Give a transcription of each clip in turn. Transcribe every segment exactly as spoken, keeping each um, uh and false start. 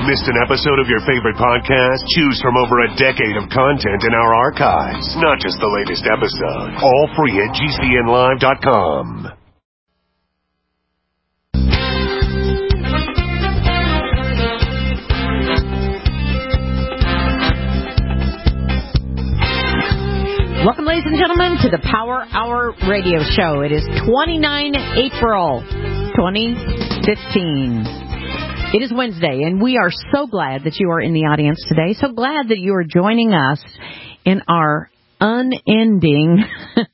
Missed an episode of your favorite podcast? Choose from over a decade of content in our archives, not just the latest episode. All free at G C N live dot com. Welcome, ladies and gentlemen, to the Power Hour Radio Show. It is the twenty-ninth of April, twenty fifteen. It is Wednesday, and we are so glad that you are in the audience today. So glad that you are joining us in our unending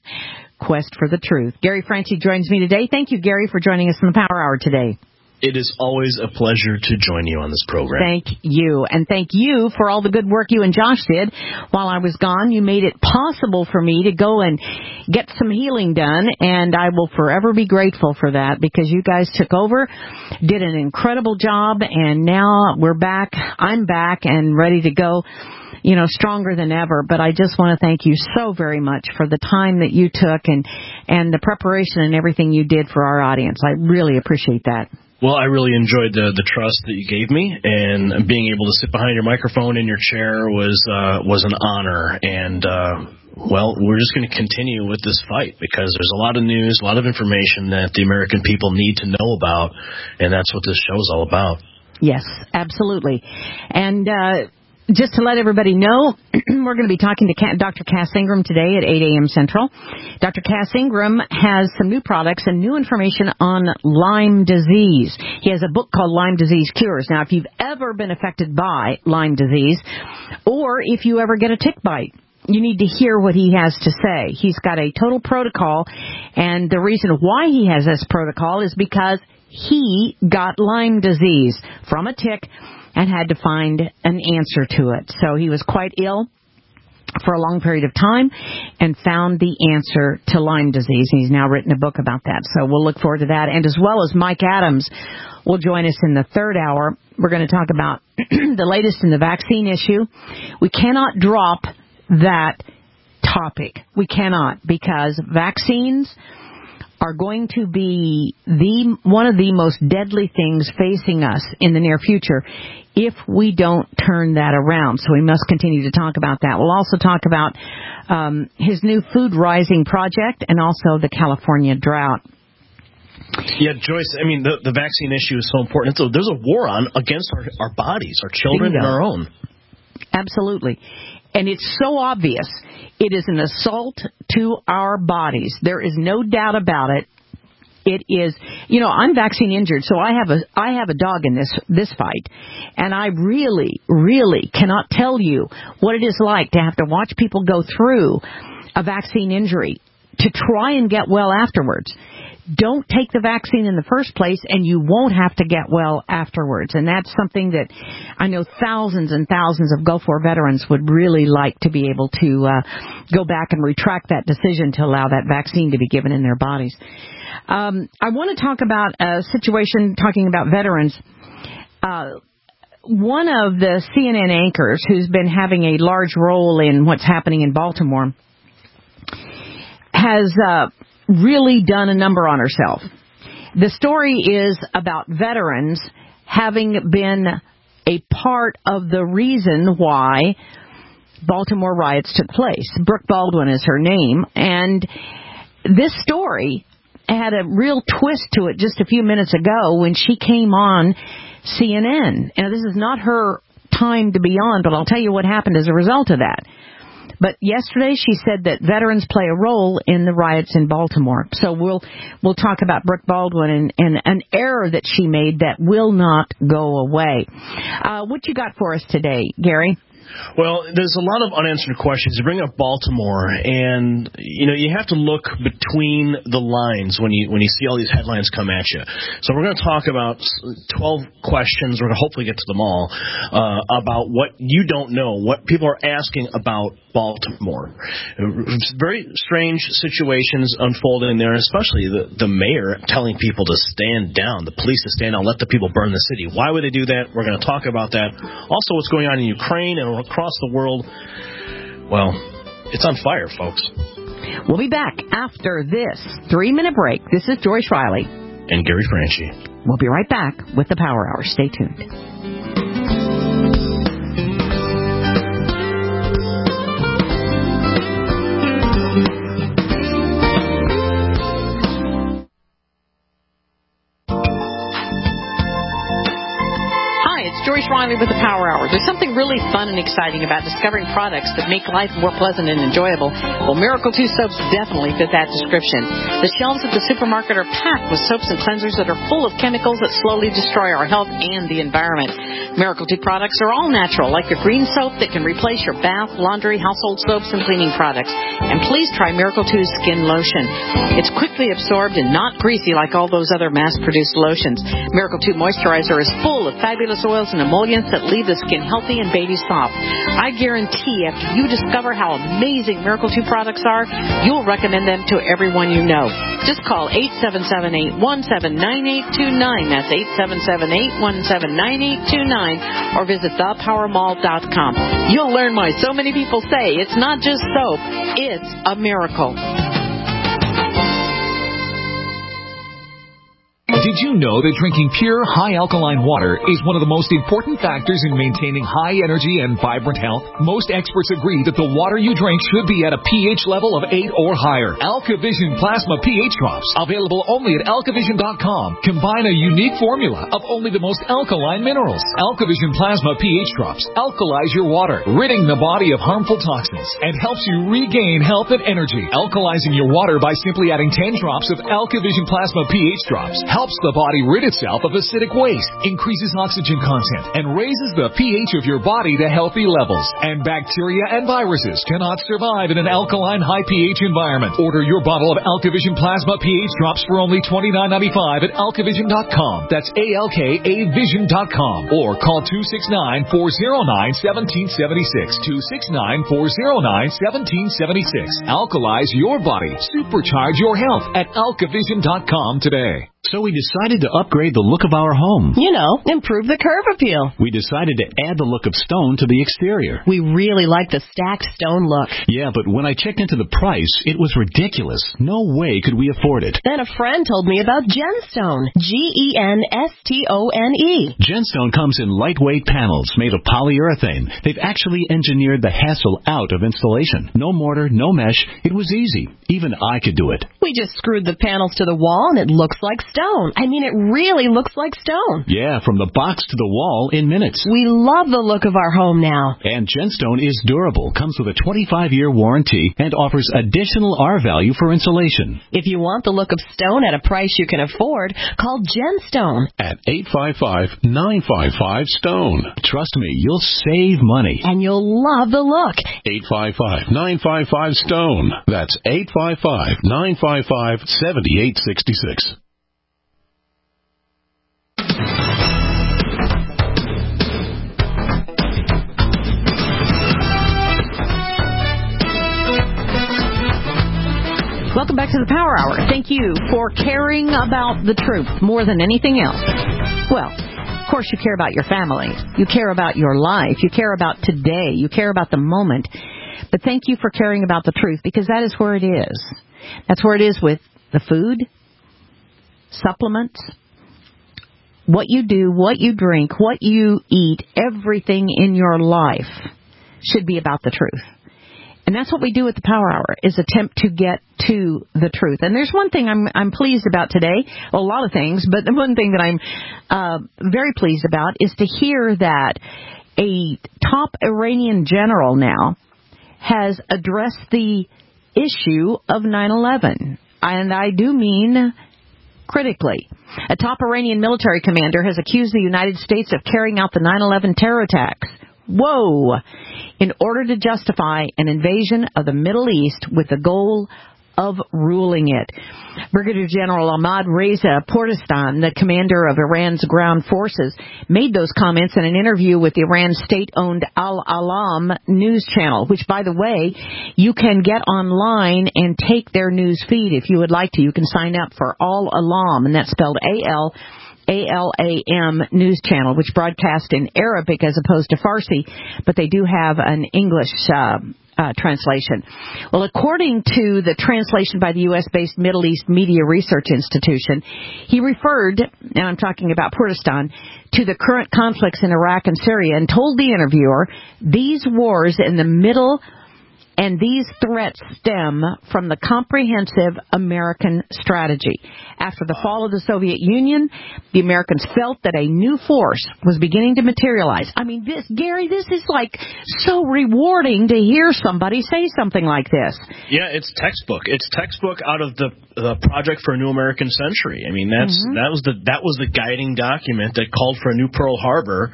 quest for the truth. Gary Franchi joins me today. Thank you, Gary, for joining us in the Power Hour today. It is always a pleasure to join you on this program. Thank you. And thank you for all the good work you and Josh did while I was gone. You made it possible for me to go and get some healing done, and I will forever be grateful for that because you guys took over, did an incredible job, and now we're back. I'm back and ready to go, you know, stronger than ever. But I just want to thank you so very much for the time that you took and, and the preparation and everything you did for our audience. I really appreciate that. Well, I really enjoyed the the trust that you gave me, and being able to sit behind your microphone in your chair was uh, was an honor. And, uh, well, we're just going to continue with this fight because there's a lot of news, a lot of information that the American people need to know about, and that's what this show is all about. Yes, absolutely. And uh just to let everybody know, we're going to be talking to Doctor Cass Ingram today at eight a.m. Central. Doctor Cass Ingram has some new products and new information on Lyme disease. He has a book called Lyme Disease Cures. Now, if you've ever been affected by Lyme disease, or if you ever get a tick bite, you need to hear what he has to say. He's got a total protocol, and the reason why he has this protocol is because he got Lyme disease from a tick and had to find an answer to it. So he was quite ill for a long period of time and found the answer to Lyme disease. He's now written a book about that. So we'll look forward to that. And as well as Mike Adams will join us in the third hour. We're going to talk about the latest in the vaccine issue. We cannot drop that topic. We cannot, because vaccines are going to be the one of the most deadly things facing us in the near future if we don't turn that around. So we must continue to talk about that. We'll also talk about um, his new Food Rising project and also the California drought. Yeah, Joyce, I mean, the, the vaccine issue is so important. So there's a war on against our, our bodies, our children, and our own. Absolutely. And it's so obvious. It is an assault to our bodies. There is no doubt about it. It is, you know, I'm vaccine injured, so I have a I have a dog in this this fight. And I really, really cannot tell you what it is like to have to watch people go through a vaccine injury to try and get well afterwards. Don't take the vaccine in the first place, and you won't have to get well afterwards. And that's something that I know thousands and thousands of Gulf War veterans would really like to be able to uh, go back and retract that decision to allow that vaccine to be given in their bodies. Um, I want to talk about a situation talking about veterans. Uh, one of the C N N anchors who's been having a large role in what's happening in Baltimore has uh, really done a number on herself. The story is about veterans having been a part of the reason why Baltimore riots took place. Brooke Baldwin is her name, and this story had a real twist to it just a few minutes ago when she came on C N N. Now, this is not her time to be on, but I'll tell you what happened as a result of that. But yesterday she said that veterans play a role in the riots in Baltimore. So we'll we'll talk about Brooke Baldwin and, and an error that she made that will not go away. Uh, what you got for us today, Gary? Well, there's a lot of unanswered questions. You bring up Baltimore, and you know you have to look between the lines when you when you see all these headlines come at you. So we're going to talk about twelve questions. We're going to hopefully get to them all uh, about what you don't know, what people are asking about Baltimore. Very strange situations unfolding there, especially the the mayor telling people to stand down, the police to stand down, let the people burn the city. Why would they do that? We're going to talk about that. Also, what's going on in Ukraine and across the world. Well, it's on fire, folks. We'll be back after this three-minute break. This is Joyce Riley. And Gary Franchi. We'll be right back with the Power Hour. Stay tuned. Hi, it's Joyce Riley with the Power Hour. There's something really fun and exciting about discovering products that make life more pleasant and enjoyable. Well, Miracle two soaps definitely fit that description. The shelves at the supermarket are packed with soaps and cleansers that are full of chemicals that slowly destroy our health and the environment. Miracle two products are all natural, like your green soap that can replace your bath, laundry, household soaps, and cleaning products. And please try Miracle two's Skin Lotion. It's quickly absorbed and not greasy like all those other mass-produced lotions. Miracle two Moisturizer is full of fabulous oils and emollients that leave the skin healthy and baby soft. I guarantee after you discover how amazing Miracle two products are, you'll recommend them to everyone you know. Just call eight seven seven, eight one seven, nine eight two nine. That's eight seven seven, eight one seven, nine eight two nine. Or visit the power mall dot com. You'll learn why so many people say it's not just soap, it's a miracle. Did you know that drinking pure, high-alkaline water is one of the most important factors in maintaining high energy and vibrant health? Most experts agree that the water you drink should be at a pH level of eight or higher. AlkaVision Plasma pH Drops, available only at alkavision dot com, combine a unique formula of only the most alkaline minerals. AlkaVision Plasma pH Drops alkalize your water, ridding the body of harmful toxins, and helps you regain health and energy. Alkalizing your water by simply adding ten drops of AlkaVision Plasma pH Drops helps the body rid itself of acidic waste, increases oxygen content, and raises the pH of your body to healthy levels. And bacteria and viruses cannot survive in an alkaline high pH environment. Order your bottle of AlkaVision Plasma pH Drops for only twenty-nine ninety-five at alkavision dot com. That's A L K A vision dot com. Or call two six nine, four oh nine, one seven seven six. two six nine, four oh nine, one seven seven six. Alkalize your body. Supercharge your health at alkavision dot com today. So we decided to upgrade the look of our home. You know, improve the curve appeal. We decided to add the look of stone to the exterior. We really like the stacked stone look. Yeah, but when I checked into the price, it was ridiculous. No way could we afford it. Then a friend told me about Genstone. G E N S T O N E. Genstone comes in lightweight panels made of polyurethane. They've actually engineered the hassle out of installation. No mortar, no mesh. It was easy. Even I could do it. We just screwed the panels to the wall and it looks like stone. I mean, it really looks like stone. Yeah, from the box to the wall in minutes. We love the look of our home now. And Genstone is durable, comes with a twenty-five year warranty, and offers additional R value for insulation. If you want the look of stone at a price you can afford, call Genstone at eight five five, nine five five, STONE. Trust me, you'll save money. And you'll love the look. eight five five, nine five five, STONE. That's eight five five, nine five five, seven eight six six. Welcome back to the Power Hour. Thank you for caring about the truth more than anything else. Well, of course you care about your family. You care about your life. You care about today. You care about the moment. But thank you for caring about the truth, because that is where it is. That's where it is with the food, supplements, what you do, what you drink, what you eat, everything in your life should be about the truth. And that's what we do at the Power Hour, is attempt to get to the truth. And there's one thing I'm I'm pleased about today, well, a lot of things, but the one thing that I'm uh, very pleased about is to hear that a top Iranian general now has addressed the issue of nine eleven. And I do mean critically. A top Iranian military commander has accused the United States of carrying out the nine eleven terror attacks. Whoa! In order to justify an invasion of the Middle East with the goal of ruling it. Brigadier General Ahmad Reza Portastan, the commander of Iran's ground forces, made those comments in an interview with Iran's state-owned Al-Alam news channel, which, by the way, you can get online and take their news feed if you would like to. You can sign up for Al-Alam, and that's spelled A L A L A M news channel, which broadcasts in Arabic as opposed to Farsi, but they do have an English uh, uh, translation. Well, according to the translation by the U S-based Middle East Media Research Institution, he referred, and I'm talking about Kurdistan, to the current conflicts in Iraq and Syria, and told the interviewer these wars in the Middle And these threats stem from the comprehensive American strategy. After the fall of the Soviet Union, the Americans felt that a new force was beginning to materialize. I mean, this, Gary, this is like so rewarding to hear somebody say something like this. Yeah, it's textbook. It's textbook out of the, the Project for a New American Century. I mean, that's mm-hmm. that was the that was the guiding document that called for a new Pearl Harbor,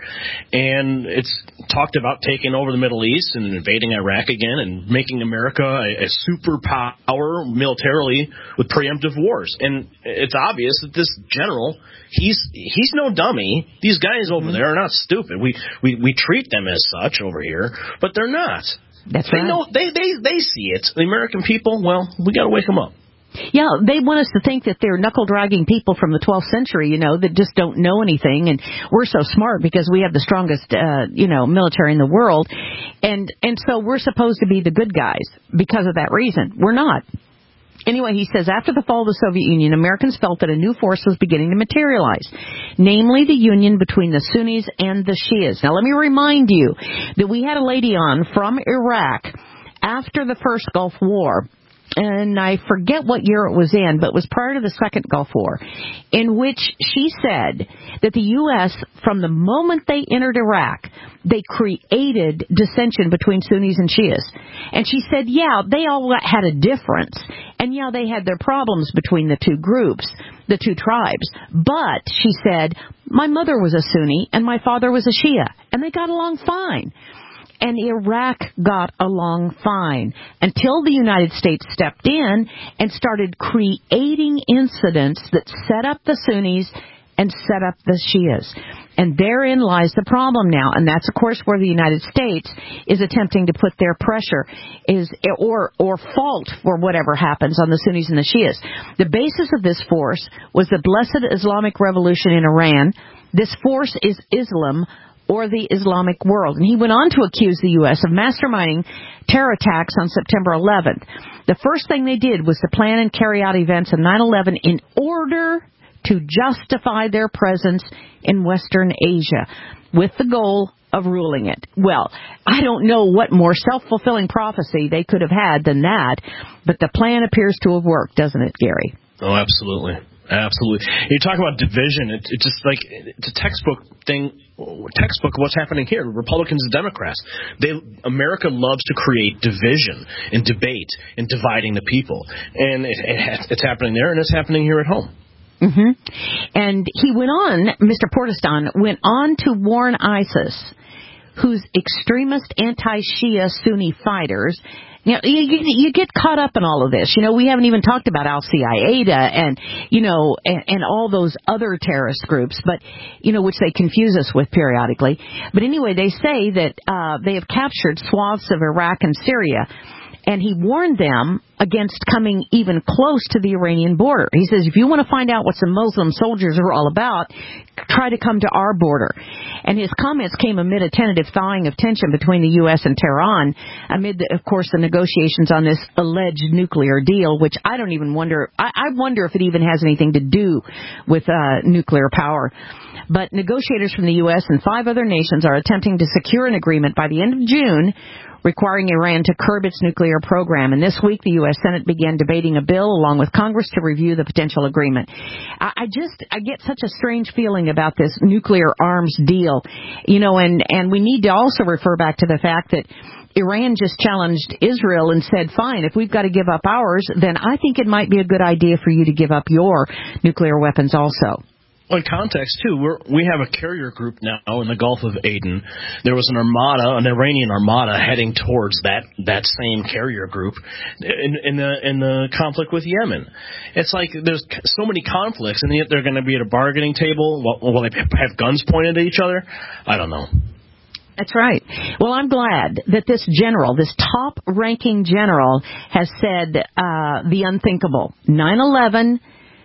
and it's talked about taking over the Middle East and invading Iraq again and making America a, a superpower militarily with preemptive wars. And it's obvious that this general, he's he's no dummy. These guys over mm-hmm. there are not stupid. We, we we treat them as such over here, but they're not. That's they right. know they, they they see it. The American people, well, we got to wake them up. Yeah, they want us to think that they're knuckle-dragging people from the twelfth century, you know, that just don't know anything, and we're so smart because we have the strongest, uh, you know, military in the world, and and so we're supposed to be the good guys because of that reason. We're not. Anyway, he says, after the fall of the Soviet Union, Americans felt that a new force was beginning to materialize, namely the union between the Sunnis and the Shias. Now, let me remind you that we had a lady on from Iraq after the first Gulf War, and I forget what year it was in, but it was prior to the Second Gulf War, in which she said that the U S, from the moment they entered Iraq, they created dissension between Sunnis and Shias. And she said, yeah, they all had a difference, and yeah, they had their problems between the two groups, the two tribes. But, she said, my mother was a Sunni and my father was a Shia, and they got along fine. And Iraq got along fine until the United States stepped in and started creating incidents that set up the Sunnis and set up the Shias. And therein lies the problem now. And that's, of course, where the United States is attempting to put their pressure is or or fault for whatever happens on the Sunnis and the Shias. The basis of this force was the Blessed Islamic Revolution in Iran. This force is Islam, or the Islamic world. And he went on to accuse the U S of masterminding terror attacks on September eleventh. The first thing they did was to plan and carry out events on nine eleven in order to justify their presence in Western Asia, with the goal of ruling it. Well, I don't know what more self-fulfilling prophecy they could have had than that, but the plan appears to have worked, doesn't it, Gary? Oh, absolutely. Absolutely. You talk about division. It, it's just like it's a textbook thing, textbook of what's happening here. Republicans and Democrats. They America loves to create division and debate and dividing the people. And it, it, it's happening there, and it's happening here at home. Mm-hmm. And he went on, Mister Portiston, went on to warn ISIS, whose extremist anti-Shia Sunni fighters. You know, you, you get caught up in all of this. You know, we haven't even talked about Al-Qaeda and, you know, and, and all those other terrorist groups, but, you know, which they confuse us with periodically. But anyway, they say that uh, they have captured swaths of Iraq and Syria. And he warned them against coming even close to the Iranian border. He says, if you want to find out what some Muslim soldiers are all about, try to come to our border. And his comments came amid a tentative thawing of tension between the U S and Tehran, amid, the, of course, the negotiations on this alleged nuclear deal, which I don't even wonder, I, I wonder if it even has anything to do with uh, nuclear power. But negotiators from the U S and five other nations are attempting to secure an agreement by the end of June, requiring Iran to curb its nuclear program. And this week, the U S Senate began debating a bill along with Congress to review the potential agreement. I, I just, I get such a strange feeling about this nuclear arms deal. You know, and, and we need to also refer back to the fact that Iran just challenged Israel and said, fine, if we've got to give up ours, then I think it might be a good idea for you to give up your nuclear weapons also. Well, in context, too, we're, we have a carrier group now in the Gulf of Aden. There was an armada, an Iranian armada, heading towards that, that same carrier group in, in, the, in the conflict with Yemen. It's like there's so many conflicts, and yet they're going to be at a bargaining table. Will, will they have guns pointed at each other? I don't know. That's right. Well, I'm glad that this general, this top-ranking general, has said uh, the unthinkable. nine eleven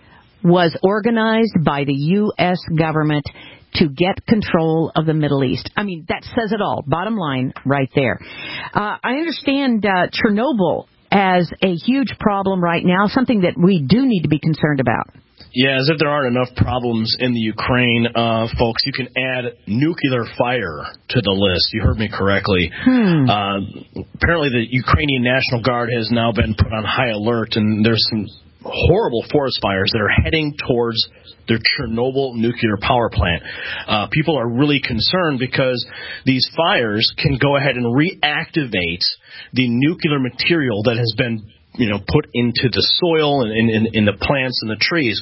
was organized by the U S government to get control of the Middle East. I mean, that says it all. Bottom line right there. Uh, I understand uh, Chernobyl as a huge problem right now, something that we do need to be concerned about. Yeah, as if there aren't enough problems in the Ukraine, uh, folks, you can add nuclear fire to the list. You heard me correctly. Hmm. Uh, apparently the Ukrainian National Guard has now been put on high alert, and there's some horrible forest fires that are heading towards their Chernobyl nuclear power plant. Uh, people are really concerned because these fires can go ahead and reactivate the nuclear material that has been, you know, put into the soil and in, in, in the plants and the trees.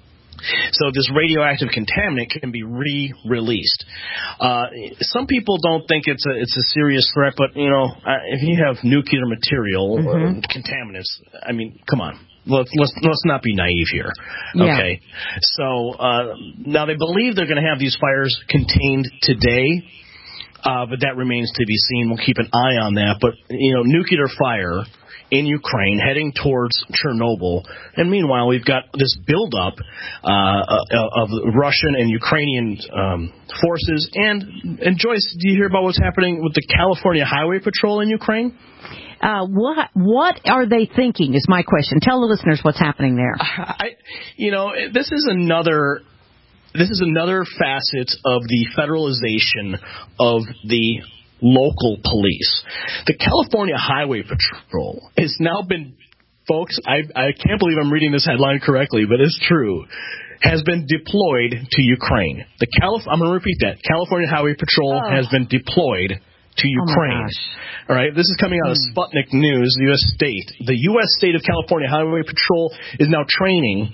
So this radioactive contaminant can be re-released. Uh, some people don't think it's a it's a serious threat, but you know, if you have nuclear material, mm-hmm. uh, contaminants, I mean, come on. Let's, let's let's not be naive here, okay? Yeah. So uh, now they believe they're going to have these fires contained today, uh, but that remains to be seen. We'll keep an eye on that. But you know, nuclear fire in Ukraine heading towards Chernobyl, and meanwhile we've got this buildup uh, of Russian and Ukrainian um, forces. And and Joyce, do you hear about what's happening with the California Highway Patrol in Ukraine? Uh, what what are they thinking is my question. Tell the listeners what's happening there. I, you know, this is another this is another facet of the federalization of the local police. The California Highway Patrol has now been, folks, I, I can't believe I'm reading this headline correctly, but it's true, has been deployed to Ukraine. The Calif- I'm going to repeat that. California Highway Patrol oh. has been deployed to Ukraine. Oh All right, this is coming out of hmm. Sputnik News, the U S state. The U S state of California Highway Patrol is now training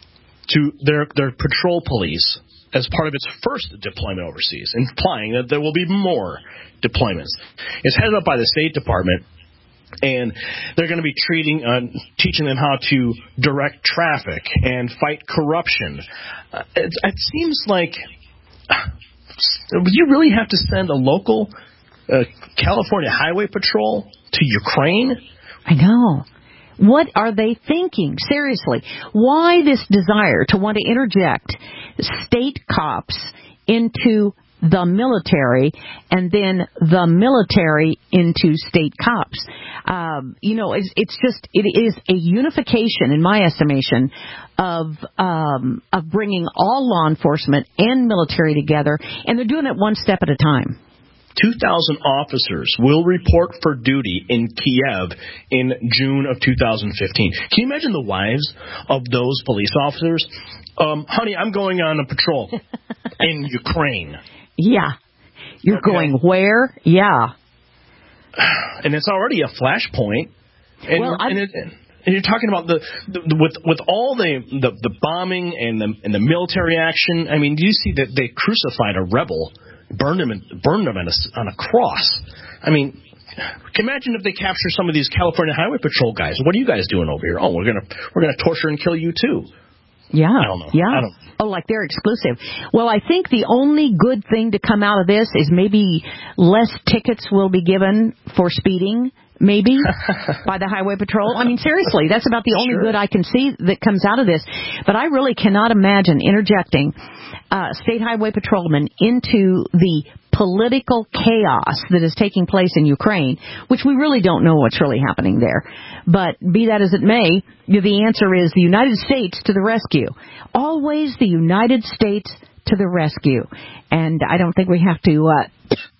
to their their patrol police as part of its first deployment overseas, implying that there will be more deployments. It's headed up by the State Department, and they're going to be treating, uh, teaching them how to direct traffic and fight corruption. Uh, it, it seems like, would you really have to send a local uh, California Highway Patrol to Ukraine? I know. What are they thinking? Seriously, why this desire to want to interject state cops into the military and then the military into state cops? Um, you know, it's, it's just, it is a unification, in my estimation, of um, of bringing all law enforcement and military together, and they're doing it one step at a time. two thousand officers will report for duty in Kiev in June of two thousand fifteen. Can you imagine the wives of those police officers? Um, honey, I'm going on a patrol in Ukraine. Yeah. You're okay. going where? Yeah. And it's already a flashpoint. And, well, and, it, and you're talking about the, the, the with with all the, the the bombing and the and the military action. I mean, do you see that they crucified a rebel? Burned him, in, burned him on a, on a cross. I mean, imagine if they capture some of these California Highway Patrol guys. What are you guys doing over here? Oh, we're gonna we're gonna torture and kill you too. Yeah, I don't know. yeah. I don't. Oh, like they're exclusive. Well, I think the only good thing to come out of this is maybe less tickets will be given for speeding. Maybe by the Highway Patrol. I mean, seriously, that's about the only sure. good I can see that comes out of this. But I really cannot imagine interjecting uh, state highway patrolmen into the political chaos that is taking place in Ukraine, which we really don't know what's really happening there. But be that as it may, the answer is the United States to the rescue. Always the United States to the rescue. And I don't think we have to... Uh,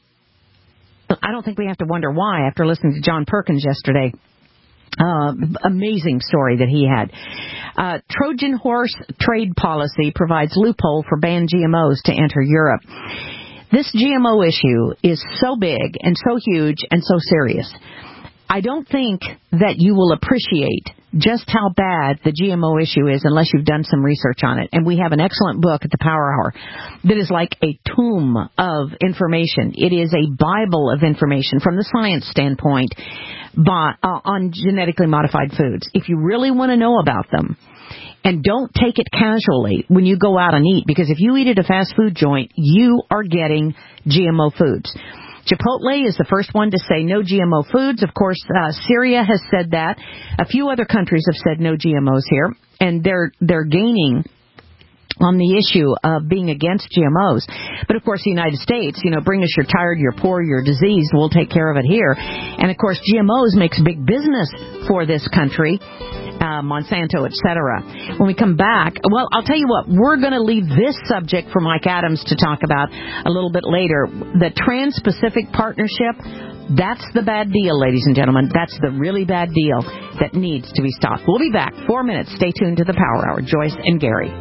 I don't think we have to wonder why after listening to John Perkins yesterday. Uh, amazing story that he had. Uh, Trojan horse trade policy provides loophole for banned G M Os to enter Europe. This G M O issue is so big and so huge and so serious. I don't think that you will appreciate just how bad the G M O issue is unless you've done some research on it. And we have an excellent book at the Power Hour that is like a tomb of information. It is a Bible of information from the science standpoint by, uh, on genetically modified foods. If you really want to know about them, and don't take it casually when you go out and eat, because if you eat at a fast food joint, you are getting G M O foods. Chipotle is the first one to say no G M O foods. Of course, uh, Syria has said that. A few other countries have said no G M Os here, and they're they're gaining on the issue of being against G M Os. But, of course, the United States, you know, bring us your tired, your poor, your diseased. We'll take care of it here. And, of course, G M Os makes big business for this country. uh, Monsanto, et cetera. When we come back, well, I'll tell you what, we're going to leave this subject for Mike Adams to talk about a little bit later. The Trans-Pacific Partnership, that's the bad deal, ladies and gentlemen. That's the really bad deal that needs to be stopped. We'll be back. Four minutes. Stay tuned to the Power Hour. Joyce and Gary.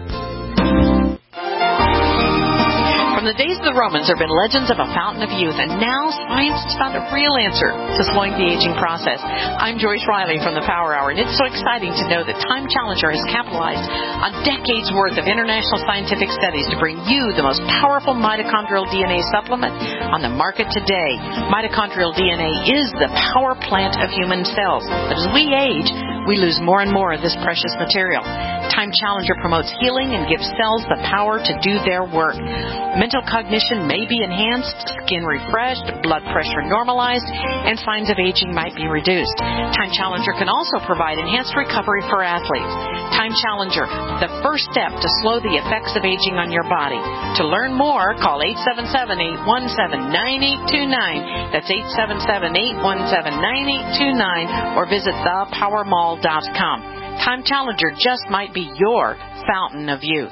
From the days of the Romans, there have been legends of a fountain of youth, and now science has found a real answer to slowing the aging process. I'm Joyce Riley from the Power Hour, and it's so exciting to know that Time Challenger has capitalized on decades' worth of international scientific studies to bring you the most powerful mitochondrial D N A supplement on the market today. Mitochondrial D N A is the power plant of human cells, but as we age, we lose more and more of this precious material. Time Challenger promotes healing and gives cells the power to do their work. Mental cognition may be enhanced, skin refreshed, blood pressure normalized, and signs of aging might be reduced. Time Challenger can also provide enhanced recovery for athletes. Time Challenger, the first step to slow the effects of aging on your body. To learn more, call eight seven seven, eight one seven, nine eight two nine. That's eight seven seven, eight one seven, nine eight two nine, or visit the power mall dot com. Time Challenger just might be your fountain of youth.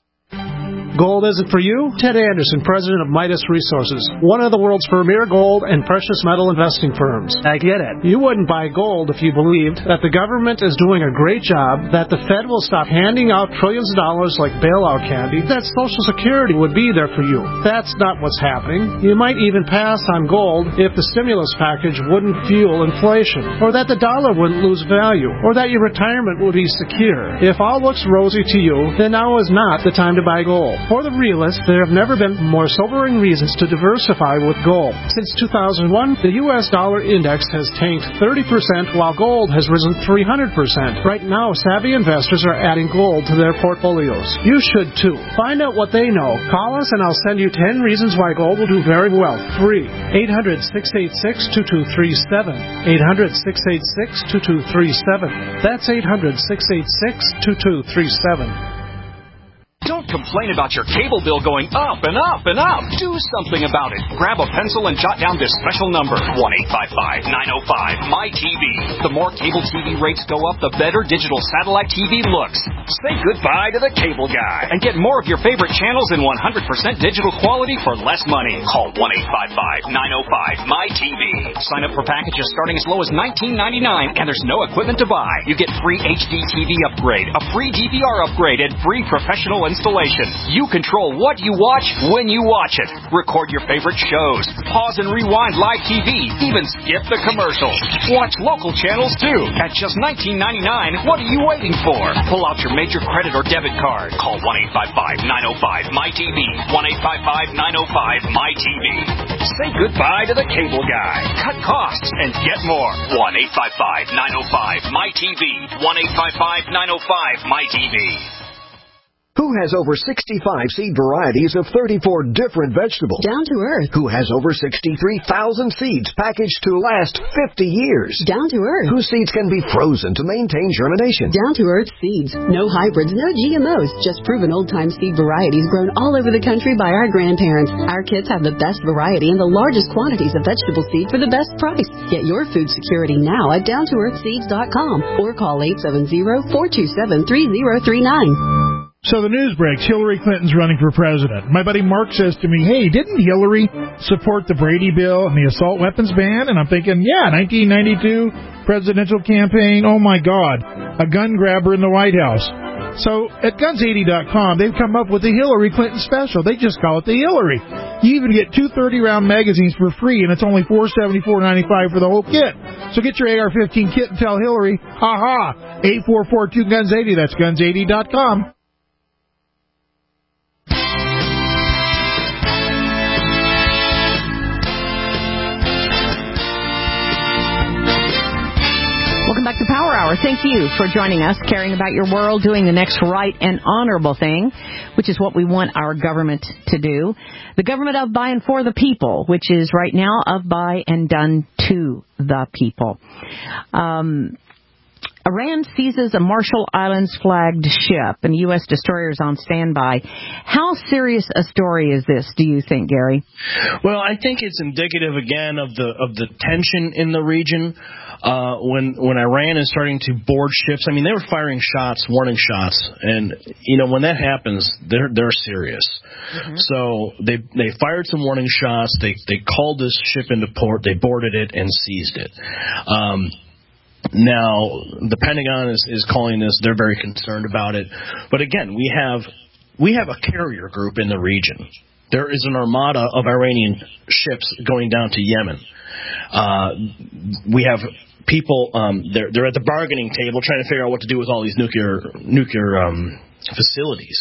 Gold isn't for you? Ted Anderson, president of Midas Resources, one of the world's premier gold and precious metal investing firms. I get it. You wouldn't buy gold if you believed that the government is doing a great job, that the Fed will stop handing out trillions of dollars like bailout candy, that Social Security would be there for you. That's not what's happening. You might even pass on gold if the stimulus package wouldn't fuel inflation, or that the dollar wouldn't lose value, or that your retirement would be secure. If all looks rosy to you, then now is not the time to buy gold. For the realist, there have never been more sobering reasons to diversify with gold. Since two thousand one, the U S dollar index has tanked thirty percent while gold has risen three hundred percent. Right now, savvy investors are adding gold to their portfolios. You should too. Find out what they know. Call us and I'll send you ten reasons why gold will do very well. Free. eight hundred, six eight six, two two three seven. eight hundred, six eight six, two two three seven. That's eight hundred, six eight six, two two three seven. Don't complain about your cable bill going up and up and up. Do something about it. Grab a pencil and jot down this special number, one eight five five, nine oh five, M Y T V. The more cable T V rates go up, the better digital satellite T V looks. Say goodbye to the cable guy and get more of your favorite channels in one hundred percent digital quality for less money. Call one eight five five, nine oh five, M Y T V. Sign up for packages starting as low as nineteen ninety-nine, and there's no equipment to buy. You get free H D T V upgrade, a free D V R upgrade, and free professional installation. You control what you watch when you watch it. Record your favorite shows. Pause and rewind live T V. Even skip the commercials. Watch local channels too. At just nineteen ninety-nine, what are you waiting for? Pull out your major credit or debit card. Call one eight five five, nine oh five, M Y T V. one eight five five, nine oh five, M Y T V. Say goodbye to the cable guy. Cut costs and get more. one eight five five, nine oh five, M Y T V. one eight five five, nine oh five, M Y T V. Who has over sixty-five seed varieties of thirty-four different vegetables? Down to Earth. Who has over sixty-three thousand seeds packaged to last fifty years? Down to Earth. Whose seeds can be frozen to maintain germination? Down to Earth seeds. No hybrids, no G M Os, just proven old-time seed varieties grown all over the country by our grandparents. Our kids have the best variety and the largest quantities of vegetable seed for the best price. Get your food security now at down to earth seeds dot com or call eight seven zero, four two seven, three zero three nine. So the news breaks. Hillary Clinton's running for president. My buddy Mark says to me, hey, didn't Hillary support the Brady bill and the assault weapons ban? And I'm thinking, yeah, nineteen ninety-two presidential campaign. Oh, my God, a gun grabber in the White House. So at guns eighty dot com, they've come up with the Hillary Clinton special. They just call it the Hillary. You even get two thirty-round magazines for free, and it's only four seventy-four ninety-five for the whole kit. So get your A R fifteen kit and tell Hillary, ha-ha, eight four four two guns eighty. That's guns eighty dot com. Welcome back to Power Hour. Thank you for joining us, caring about your world, doing the next right and honorable thing, which is what we want our government to do. The government of, by, and for the people, which is right now of, by, and done to the people. Um, Iran seizes a Marshall Islands flagged ship and U S destroyers on standby. How serious a story is this, do you think, Gary? Well, I think it's indicative again of the of the tension in the region. Uh, when when Iran is starting to board ships, I mean, they were firing shots, warning shots, and you know when that happens, they're they're serious. Mm-hmm. So they they fired some warning shots. They they called this ship into port. They boarded it and seized it. Um, Now, the Pentagon is, is calling this. They're very concerned about it. But again, we have we have a carrier group in the region. There is an armada of Iranian ships going down to Yemen. Uh, we have people. Um, they're they're at the bargaining table trying to figure out what to do with all these nuclear nuclear um, facilities.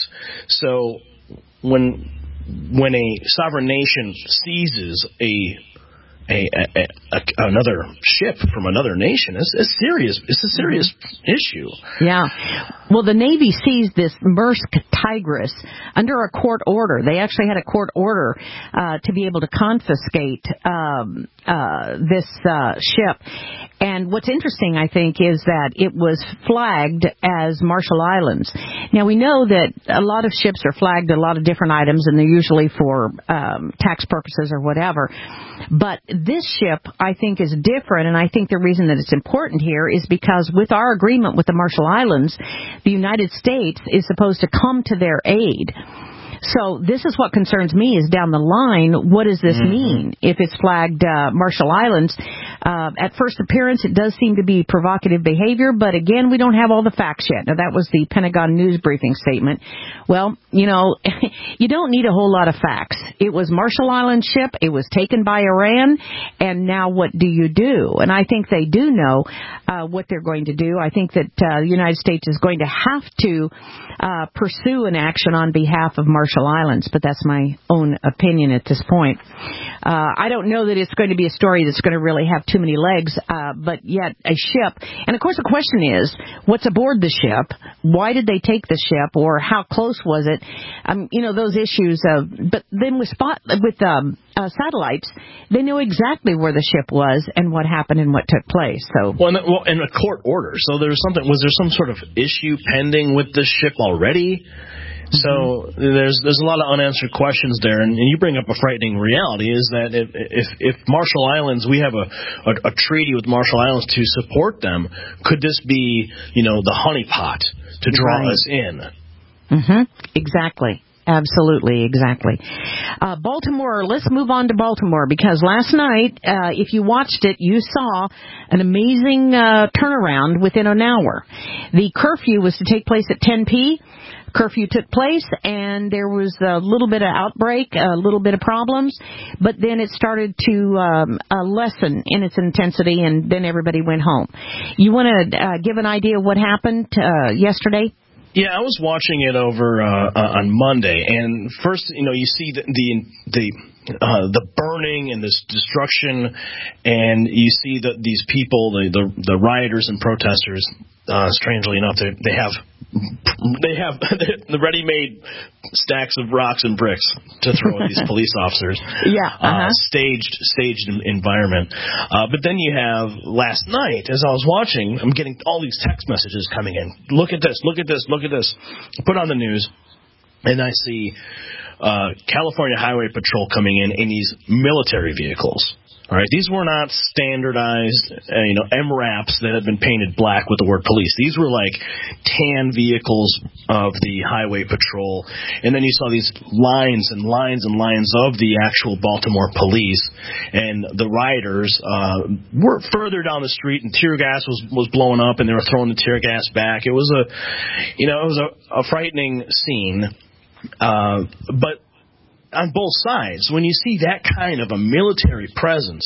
So when when a sovereign nation seizes a A, a, a, another ship from another nation. It's, it's serious. It's a serious mm-hmm. issue. Yeah. Well, the Navy seized this Maersk Tigris under a court order. They actually had a court order uh, to be able to confiscate um, uh, this uh, ship. And what's interesting, I think, is that it was flagged as Marshall Islands. Now, we know that a lot of ships are flagged a lot of different items, and they're usually for um, tax purposes or whatever. But this ship, I think, is different, and I think the reason that it's important here is because with our agreement with the Marshall Islands, the United States is supposed to come to their aid. So this is what concerns me is down the line, what does this mm-hmm. mean if it's flagged uh, Marshall Islands? Uh, at first appearance, it does seem to be provocative behavior, but again, we don't have all the facts yet. Now, that was the Pentagon news briefing statement. Well, you know, you don't need a whole lot of facts. It was Marshall Islands ship. It was taken by Iran, and now what do you do? And I think they do know uh, what they're going to do. I think that uh, the United States is going to have to uh, pursue an action on behalf of Marshall Islands, but that's my own opinion at this point. Uh, I don't know that it's going to be a story that's going to really have too many legs, uh, but yet a ship. And of course the question is, what's aboard the ship? Why did they take the ship, or how close was it? Um, you know, those issues of, but then with spot, with um, uh, satellites, they know exactly where the ship was and what happened and what took place. So, well, and, well, and a court order. So there's something, was there some sort of issue pending with this ship already? So there's there's a lot of unanswered questions there, and, and you bring up a frightening reality is that if if, if Marshall Islands, we have a, a a treaty with Marshall Islands to support them, could this be, you know, the honeypot to draw right. us in? Mm-hmm. Exactly. Absolutely, exactly. Uh, Baltimore, let's move on to Baltimore, because last night, uh, if you watched it, you saw an amazing uh, turnaround within an hour. The curfew was to take place at ten p.m. Curfew took place, and there was a little bit of outbreak, a little bit of problems, but then it started to um, uh, lessen in its intensity, and then everybody went home. You want to uh, give an idea of what happened uh, yesterday? Yeah, I was watching it over uh, uh, on Monday, and first, you know, you see the the the, uh, the burning and this destruction, and you see that these people, the, the the rioters and protesters, uh, strangely enough, they they have they have the ready-made stacks of rocks and bricks to throw at these police officers. Yeah, uh-huh. uh, staged staged environment. Uh, but then you have last night, as I was watching, I'm getting all these text messages coming in. Look at this, look at this, look at this. Put on the news, and I see uh, California Highway Patrol coming in in these military vehicles. All right, these were not standardized, uh, you know, M RAPs that had been painted black with the word police. These were like tan vehicles of the Highway Patrol. And then you saw these lines and lines and lines of the actual Baltimore police. And the rioters uh, were further down the street, and tear gas was, was blowing up, and they were throwing the tear gas back. It was a, you know, it was a, a frightening scene. Uh, but on both sides, when you see that kind of a military presence,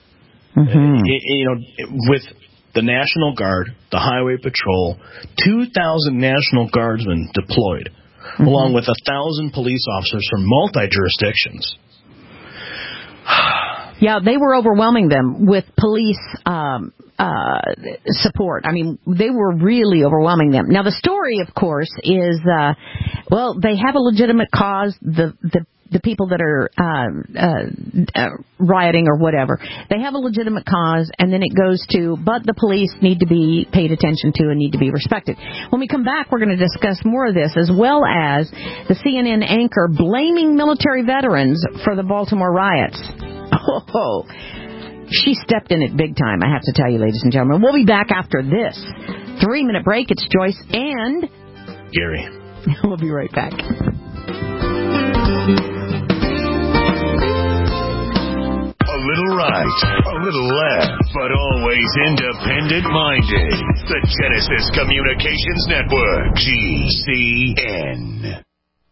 mm-hmm. it, you know, with the National Guard, the Highway Patrol, two thousand National Guardsmen deployed, mm-hmm. along with one thousand police officers from multi-jurisdictions. Yeah, they were overwhelming them with police um, uh, support. I mean, they were really overwhelming them. Now, the story, of course, is, uh, well, they have a legitimate cause. The the the people that are uh, uh, uh, rioting or whatever. They have a legitimate cause, and then it goes to, but the police need to be paid attention to and need to be respected. When we come back, we're going to discuss more of this, as well as the C N N anchor blaming military veterans for the Baltimore riots. Oh, she stepped in it big time, I have to tell you, ladies and gentlemen. We'll be back after this three-minute break. It's Joyce and Gary. We'll be right back. A little right, a little left, but always independent-minded. The Genesis Communications Network, G C N.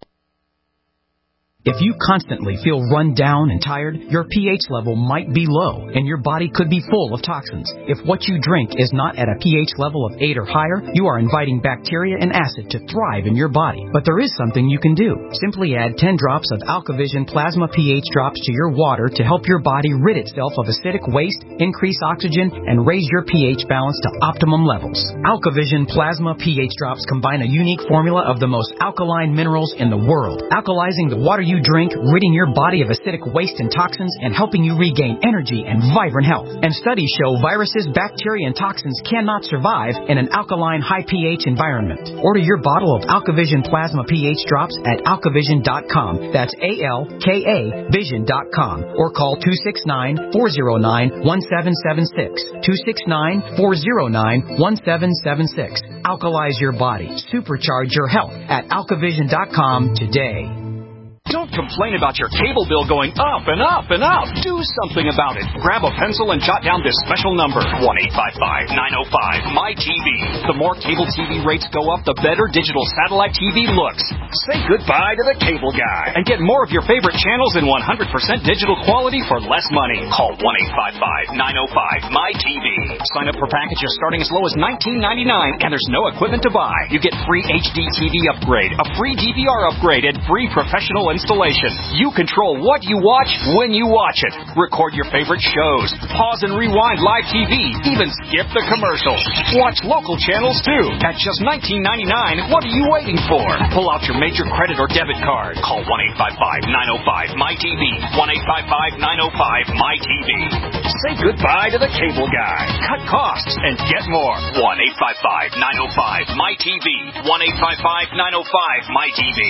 If you constantly feel run down and tired, your pH level might be low, and your body could be full of toxins. If what you drink is not at a pH level of eight or higher, you are inviting bacteria and acid to thrive in your body. But there is something you can do. Simply add ten drops of AlkaVision Plasma pH drops to your water to help your body rid itself of acidic waste, increase oxygen, and raise your pH balance to optimum levels. AlkaVision Plasma pH drops combine a unique formula of the most alkaline minerals in the world, alkalizing the water you drink, ridding your body of acidic waste and toxins, and helping you regain energy and vibrant health. And studies show viruses, bacteria, and toxins cannot survive in an alkaline, high pH environment. Order your bottle of AlkaVision Plasma pH drops at alkavision dot com. That's A L K A vision dot com. Or call two six nine, four zero nine, one seven seven six. two six nine, four zero nine, one seven seven six. Alkalize your body. Supercharge your health at alkavision dot com today. Don't complain about your cable bill going up and up and up. Do something about it. Grab a pencil and jot down this special number, one eight five five, nine oh five, M Y T V. The more cable T V rates go up, the better digital satellite T V looks. Say goodbye to the cable guy and get more of your favorite channels in one hundred percent digital quality for less money. Call one eight five five, nine oh five, M Y T V. Sign up for packages starting as low as nineteen ninety-nine, and there's no equipment to buy. You get free H D T V upgrade, a free D V R upgrade, and free professional installation. You control what you watch when you watch it. Record your favorite shows. Pause and rewind live T V. Even skip the commercials. Watch local channels too. At just nineteen ninety-nine, what are you waiting for? Pull out your major credit or debit card. Call one eight five five, nine oh five, M Y T V. one eight five five, nine oh five, M Y T V. Say goodbye to the cable guy. Cut costs and get more. one eight five five, nine oh five, M Y T V. one eight five five, nine oh five, M Y T V.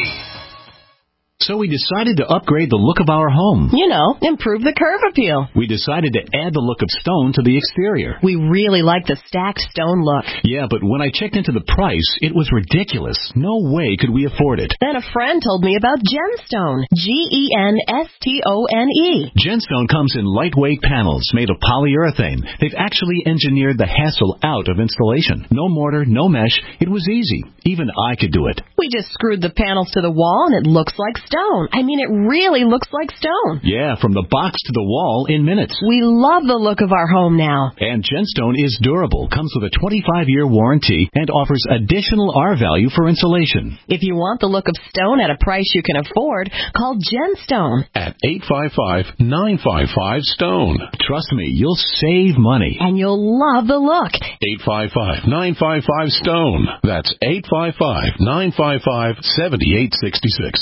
So we decided to upgrade the look of our home. You know, improve the curve appeal. We decided to add the look of stone to the exterior. We really like the stacked stone look. Yeah, but when I checked into the price, it was ridiculous. No way could we afford it. Then a friend told me about Genstone. G E N S T O N E. Genstone comes in lightweight panels made of polyurethane. They've actually engineered the hassle out of installation. No mortar, no mesh. It was easy. Even I could do it. We just screwed the panels to the wall and it looks like stone. I mean, it really looks like stone. Yeah, from the box to the wall in minutes. We love the look of our home now. And Genstone is durable, comes with a twenty-five year warranty, and offers additional R value for insulation. If you want the look of stone at a price you can afford, call Genstone at eight five five, nine five five, STONE. Trust me, you'll save money. And you'll love the look. eight five five, nine five five, STONE. That's eight five five, nine five five, seven eight six six.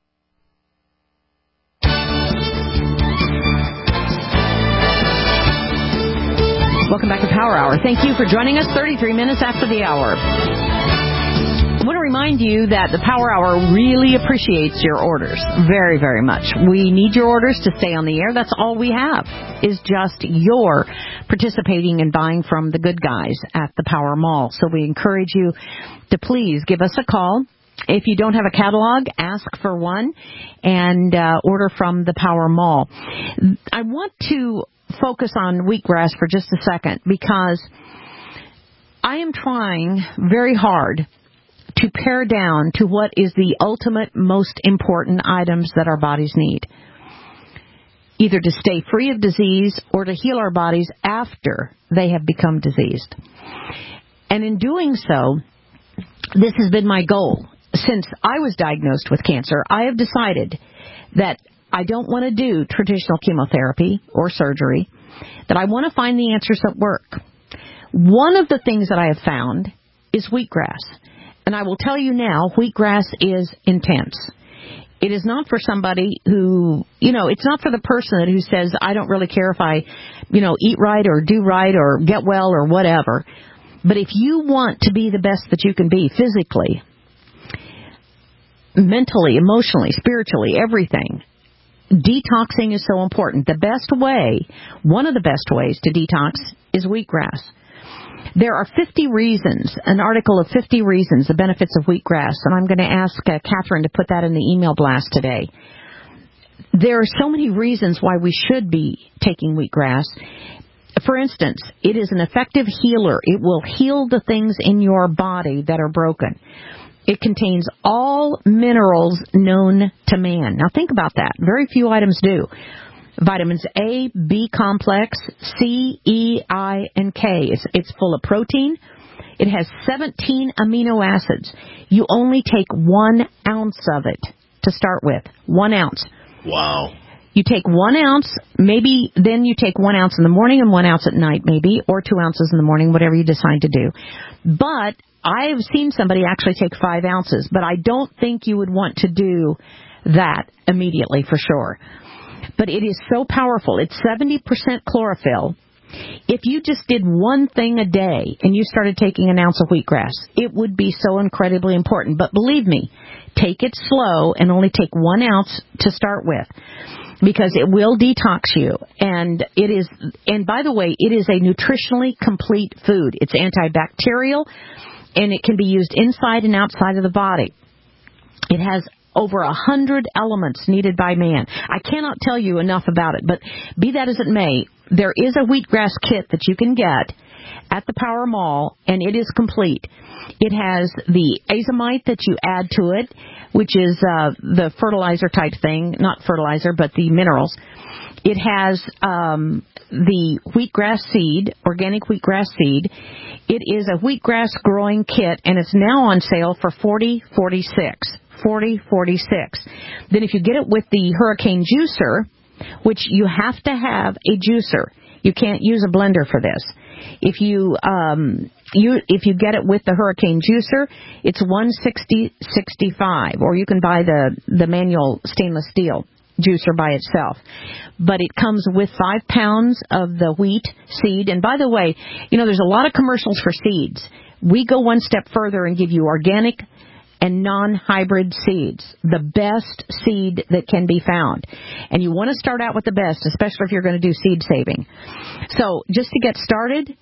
Welcome back to Power Hour. Thank you for joining us thirty-three minutes after the hour. I want to remind you that the Power Hour really appreciates your orders very, very much. We need your orders to stay on the air. That's all we have is just your participating and buying from the good guys at the Power Mall. So we encourage you to please give us a call. If you don't have a catalog, ask for one and uh, order from the Power Mall. I want to focus on wheatgrass for just a second because I am trying very hard to pare down to what is the ultimate most important items that our bodies need, either to stay free of disease or to heal our bodies after they have become diseased. And in doing so, this has been my goal. Since I was diagnosed with cancer, I have decided that I don't want to do traditional chemotherapy or surgery, that I want to find the answers that work. One of the things that I have found is wheatgrass. And I will tell you now, wheatgrass is intense. It is not for somebody who, you know, it's not for the person who says, I don't really care if I, you know, eat right or do right or get well or whatever. But if you want to be the best that you can be physically, mentally, emotionally, spiritually, everything, detoxing is so important. The best way, one of the best ways to detox is wheatgrass. There are fifty reasons, an article of fifty reasons, the benefits of wheatgrass, and I'm going to ask uh, Catherine to put that in the email blast today. There are so many reasons why we should be taking wheatgrass. For instance, it is an effective healer. It will heal the things in your body that are broken. It contains all minerals known to man. Now think about that. Very few items do. Vitamins A, B complex, C, E, I, and K. It's, it's full of protein. It has seventeen amino acids. You only take one ounce of it to start with. One ounce. Wow. You take one ounce, maybe then you take one ounce in the morning and one ounce at night maybe, or two ounces in the morning, whatever you decide to do. But I've seen somebody actually take five ounces, but I don't think you would want to do that immediately for sure. But it is so powerful. It's seventy percent chlorophyll. If you just did one thing a day and you started taking an ounce of wheatgrass, it would be so incredibly important. But believe me, take it slow and only take one ounce to start with, because it will detox you. And it is, and by the way, it is a nutritionally complete food. It's antibacterial, and it can be used inside and outside of the body. It has over a hundred elements needed by man. I cannot tell you enough about it, but be that as it may, there is a wheatgrass kit that you can get at the Power Mall, and it is complete. It has the azomite that you add to it, which is uh, the fertilizer type thing, not fertilizer, but the minerals. It has um, the wheatgrass seed, organic wheatgrass seed. It is a wheatgrass growing kit, and it's now on sale for forty forty-six. forty forty-six. Then if you get it with the Hurricane Juicer, which you have to have a juicer. You can't use a blender for this. If you um you if you get it with the Hurricane Juicer, it's one sixty sixty-five, or you can buy the the manual stainless steel juicer by itself. But it comes with five pounds of the wheat seed. And by the way, you know, there's a lot of commercials for seeds. We go one step further and give you organic and non-hybrid seeds, the best seed that can be found. And you want to start out with the best, especially if you're going to do seed saving. So just to get started,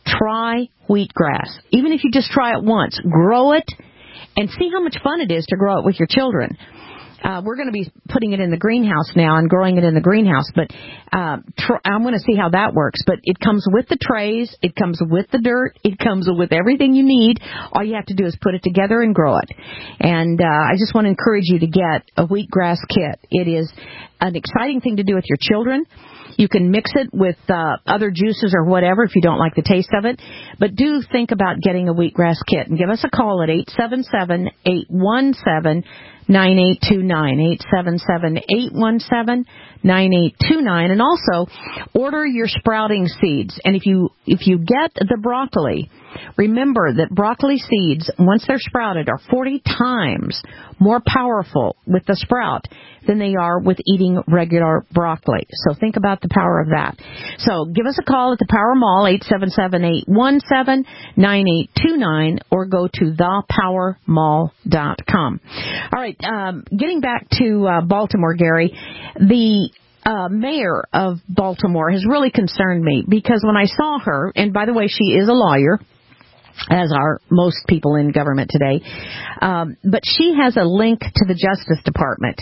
try wheatgrass. Even if you just try it once, grow it and see how much fun it is to grow it with your children. Uh, we're going to be putting it in the greenhouse now and growing it in the greenhouse, but uh, tr- I'm going to see how that works. But it comes with the trays, it comes with the dirt, it comes with everything you need. All you have to do is put it together and grow it. And uh, I just want to encourage you to get a wheatgrass kit. It is an exciting thing to do with your children. You can mix it with uh, other juices or whatever if you don't like the taste of it. But do think about getting a wheatgrass kit. And give us a call at eight seven seven, eight one seven, nine eight two nine, eight seven seven, eight one seven, nine eight two nine. And also, order your sprouting seeds. And if you if you get the broccoli, remember that broccoli seeds, once they're sprouted, are forty times more powerful with the sprout than they are with eating regular broccoli. So think about the power of that. So give us a call at the Power Mall, eight seven seven, eight one seven, nine eight two nine, or go to the power mall dot com. All right, um, getting back to uh, Baltimore, Gary, the Uh, mayor of Baltimore has really concerned me, because when I saw her, and by the way, she is a lawyer, as are most people in government today, um, but she has a link to the Justice Department.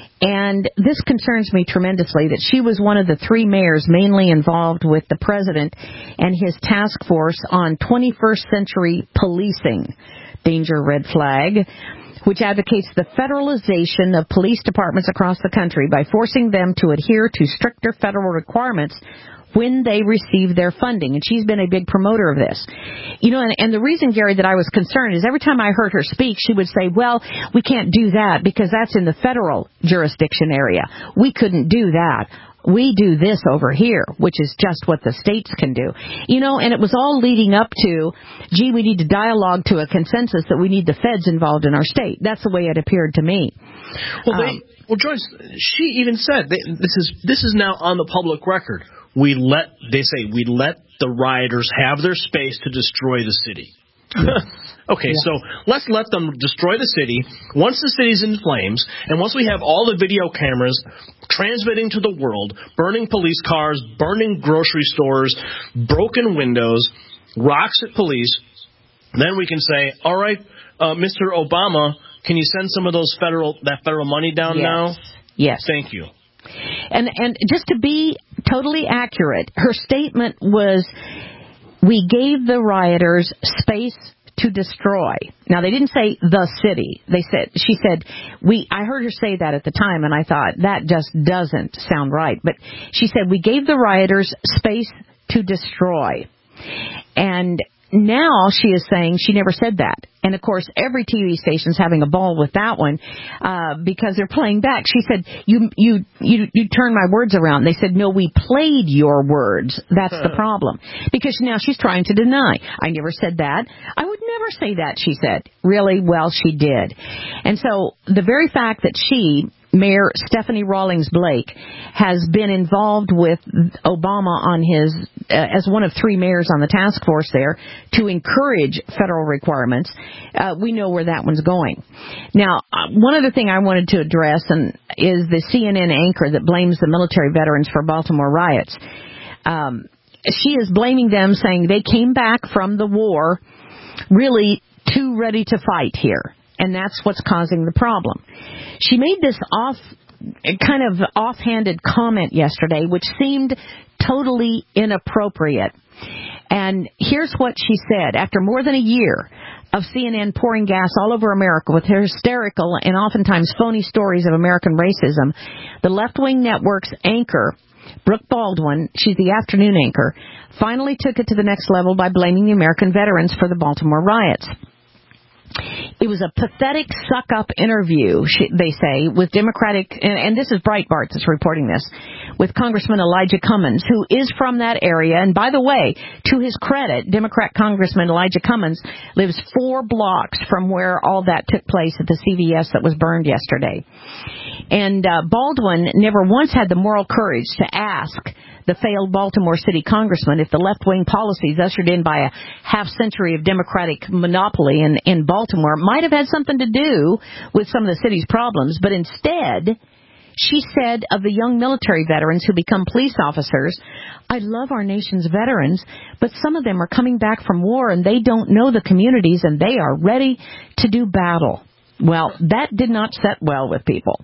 And this concerns me tremendously, that she was one of the three mayors mainly involved with the president and his task force on twenty-first century policing. Danger, red flag. Which advocates the federalization of police departments across the country by forcing them to adhere to stricter federal requirements when they receive their funding. And she's been a big promoter of this. You know, and, and the reason, Gary, that I was concerned is every time I heard her speak, she would say, well, we can't do that because that's in the federal jurisdiction area. We couldn't do that. we do this over here, which is just what the states can do. You know, and it was all leading up to, gee, we need to dialogue to a consensus that we need the feds involved in our state. That's the way it appeared to me. Well, they, um, well, Joyce, she even said, they, this is this is now on the public record. We let, they say, we let the rioters have their space to destroy the city. Okay, yeah. So let's let them destroy the city. Once the city's in flames, and once we have all the video cameras transmitting to the world, burning police cars, burning grocery stores, broken windows, rocks at police, then we can say, all right, uh, Mister Obama, can you send some of those federal that federal money down yes. now? Yes. Thank you. And and just to be totally accurate, her statement was, we gave the rioters space to destroy. Now, they didn't say the city. They said, she said, we, I heard her say that at the time, and I thought, that just doesn't sound right. But she said, we gave the rioters space to destroy. And now she is saying she never said that. And, of course, every T V station's having a ball with that one uh, because they're playing back. She said, you you you you turned my words around. They said, no, we played your words. That's the problem. Because now she's trying to deny. I never said that. I would never say that, she said. Really? Well, she did. And so the very fact that she, Mayor Stephanie Rawlings Blake, has been involved with Obama on his, uh, as one of three mayors on the task force there, to encourage federal requirements, uh, we know where that one's going. Now, uh, one other thing I wanted to address and is the C N N anchor that blames the military veterans for Baltimore riots. Um, she is blaming them, saying they came back from the war really too ready to fight here. And that's what's causing the problem. She made this off, kind of offhanded comment yesterday, which seemed totally inappropriate. And here's what she said. After more than a year of C N N pouring gas all over America with hysterical and oftentimes phony stories of American racism, the left-wing network's anchor, Brooke Baldwin, she's the afternoon anchor, finally took it to the next level by blaming the American veterans for the Baltimore riots. It was a pathetic suck-up interview, they say, with Democratic, and, and this is Breitbart that's reporting this, with Congressman Elijah Cummings, who is from that area. And by the way, to his credit, Democrat Congressman Elijah Cummings lives four blocks from where all that took place at the C V S that was burned yesterday. And uh, Baldwin never once had the moral courage to ask the failed Baltimore City congressman if the left-wing policies ushered in by a half-century of Democratic monopoly in, in Baltimore might have had something to do with some of the city's problems. But instead, she said of the young military veterans who become police officers, I love our nation's veterans, but some of them are coming back from war and they don't know the communities and they are ready to do battle. Well, that did not set well with people.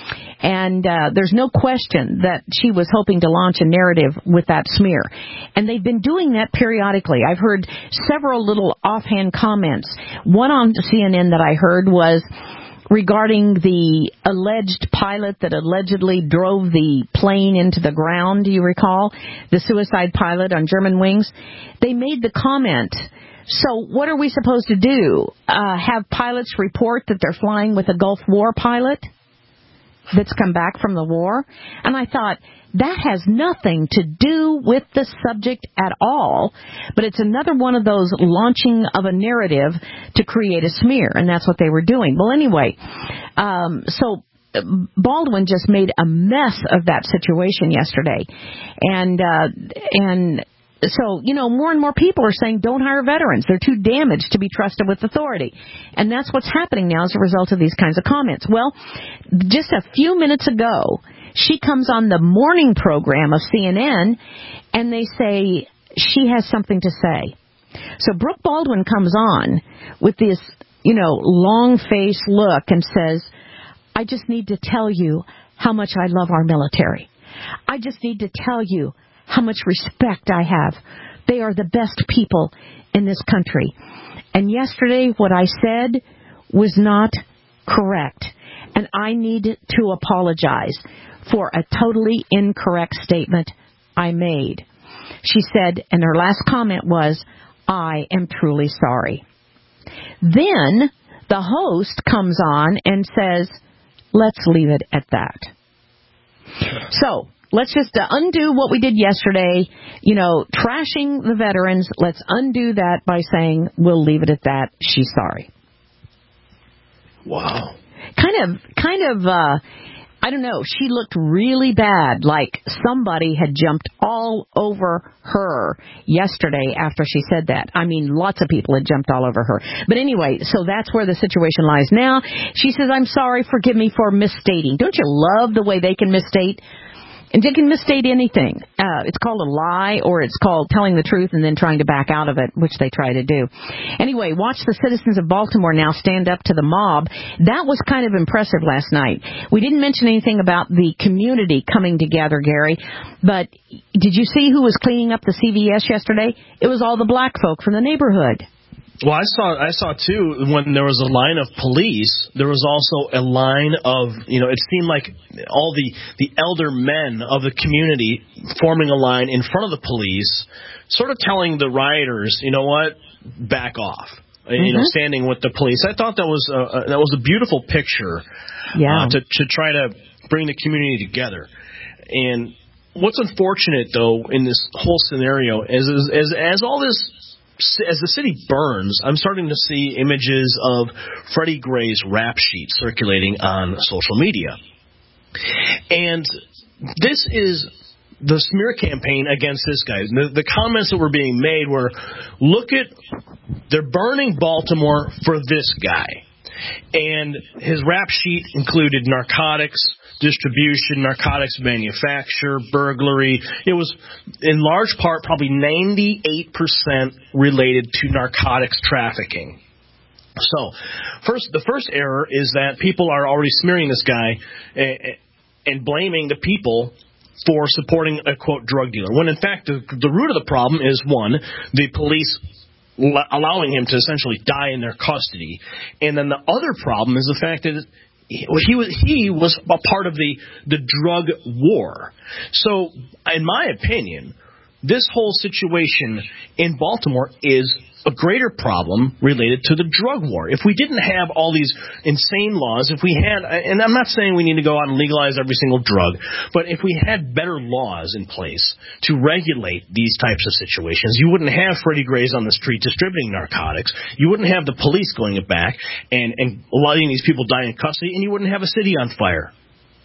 And uh, there's no question that she was hoping to launch a narrative with that smear. And they've been doing that periodically. I've heard several little offhand comments. One on C N N that I heard was regarding the alleged pilot that allegedly drove the plane into the ground, do you recall? The suicide pilot on Germanwings. They made the comment, so what are we supposed to do? Uh, have pilots report that they're flying with a Gulf War pilot that's come back from the war? And I thought, that has nothing to do with the subject at all, but it's another one of those launching of a narrative to create a smear, and that's what they were doing. Well, anyway, um, so Baldwin just made a mess of that situation yesterday, and uh, and so, you know, more and more people are saying don't hire veterans. They're too damaged to be trusted with authority. And that's what's happening now as a result of these kinds of comments. Well, just a few minutes ago, she comes on the morning program of C N N, and they say she has something to say. So Brooke Baldwin comes on with this, you know, long-faced look and says, I just need to tell you how much I love our military. I just need to tell you how much respect I have. They are the best people in this country. And yesterday, what I said was not correct. And I need to apologize for a totally incorrect statement I made. She said, and her last comment was, I am truly sorry. Then the host comes on and says, let's leave it at that. So, let's just uh, undo what we did yesterday, you know, trashing the veterans. Let's undo that by saying we'll leave it at that. She's sorry. Wow. Kind of, kind of, uh, I don't know. She looked really bad, like somebody had jumped all over her yesterday after she said that. I mean, lots of people had jumped all over her. But anyway, so that's where the situation lies now. She says, I'm sorry, forgive me for misstating. Don't you love the way they can misstate? And they can misstate anything. Uh, it's called a lie, or it's called telling the truth and then trying to back out of it, which they try to do. Anyway, watch the citizens of Baltimore now stand up to the mob. That was kind of impressive last night. We didn't mention anything about the community coming together, Gary, but did you see who was cleaning up the C V S yesterday? It was all the black folk from the neighborhood. Well, I saw, I saw too, when there was a line of police, there was also a line of, you know, it seemed like all the, the elder men of the community forming a line in front of the police, sort of telling the rioters, you know what, back off. Mm-hmm. You know, standing with the police. I thought that was a, that was a beautiful picture. Yeah. Uh, to, to try to bring the community together. And what's unfortunate, though, in this whole scenario is, is as, as all this, as the city burns, I'm starting to see images of Freddie Gray's rap sheet circulating on social media. And this is the smear campaign against this guy. The, the comments that were being made were, look at, they're burning Baltimore for this guy. And his rap sheet included narcotics distribution, narcotics manufacture, burglary. It was, in large part, probably ninety-eight percent related to narcotics trafficking. So, first, the first error is that people are already smearing this guy and blaming the people for supporting a, quote, drug dealer, when, in fact, the, the root of the problem is, one, the police allowing him to essentially die in their custody. And then the other problem is the fact that he was he was a part of the, the drug war. So, in my opinion, this whole situation in Baltimore is a greater problem related to the drug war. If we didn't have all these insane laws, if we had, and I'm not saying we need to go out and legalize every single drug, but if we had better laws in place to regulate these types of situations, you wouldn't have Freddie Grays on the street distributing narcotics. You wouldn't have the police going it back and, and letting these people die in custody, and you wouldn't have a city on fire.